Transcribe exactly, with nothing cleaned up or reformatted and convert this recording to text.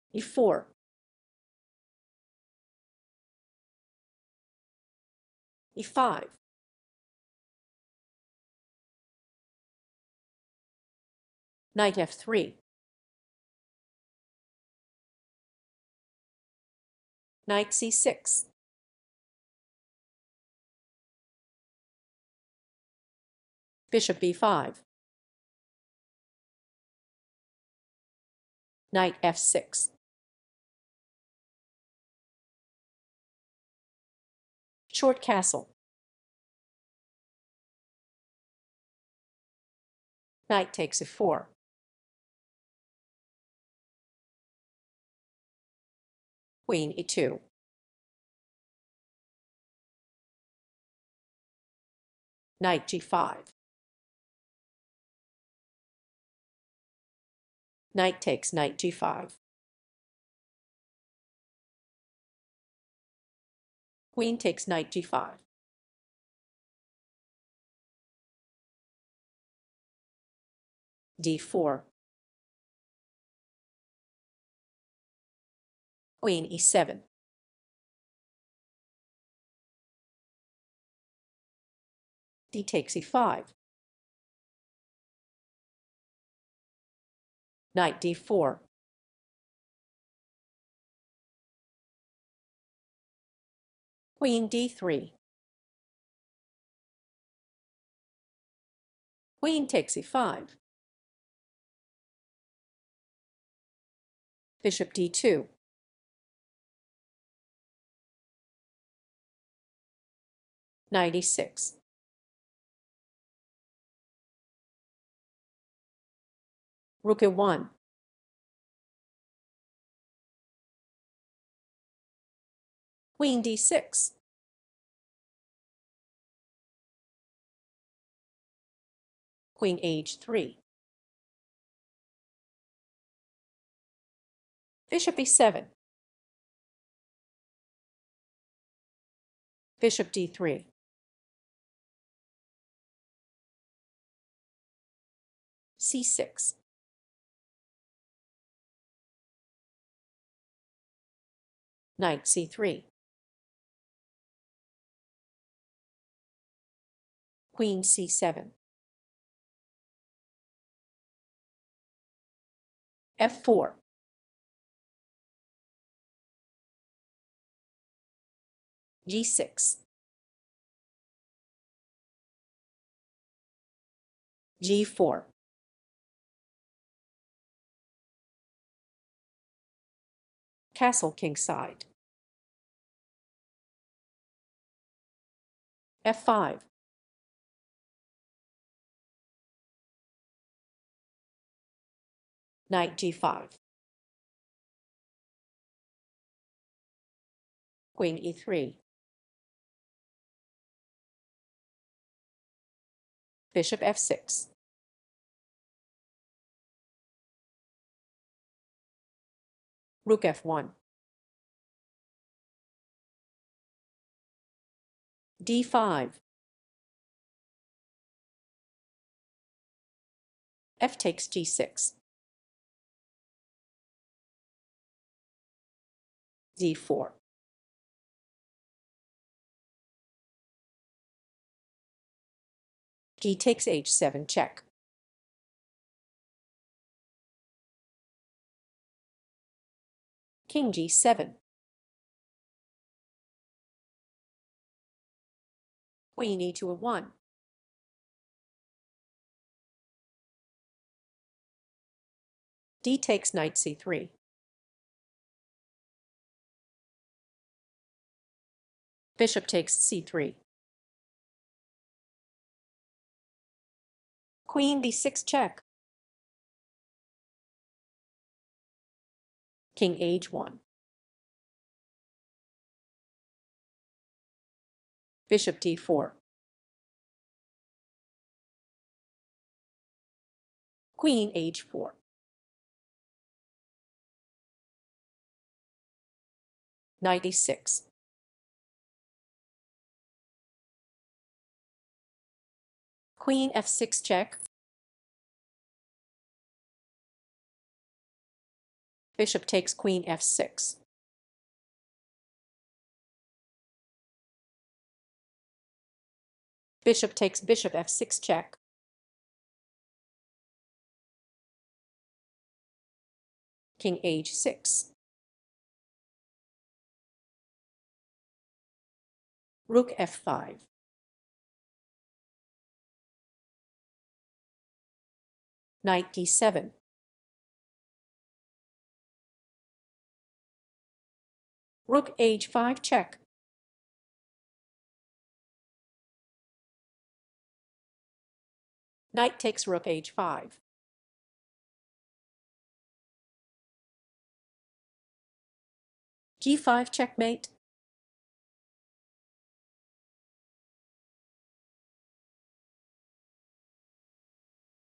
e four, e five, knight f three, knight c six, bishop b five, knight f six, short castle, knight takes f four, queen e two, knight g five, knight takes knight g five, queen takes knight g five, d four, queen e seven, d takes e five, knight d four, queen d three, queen takes e five, bishop d two, knight e six, rook e one, queen d six, queen h three, bishop e seven, bishop d three, c six, knight c three, queen c seven, f four, g six, g four, castle kingside, f five, knight g five, queen e three, bishop f six, rook f one, d five, f takes g six, d four, g takes h seven check, king g seven, queen e two a one, d takes knight c three, bishop takes c three, queen b six check, king h one, bishop d four, queen h four, knight e six, queen f six check, Bishop takes queen f six. Bishop takes bishop f six check. King h six. Rook f five. Knight d seven. Rook h five check. Knight takes rook h five. g five checkmate.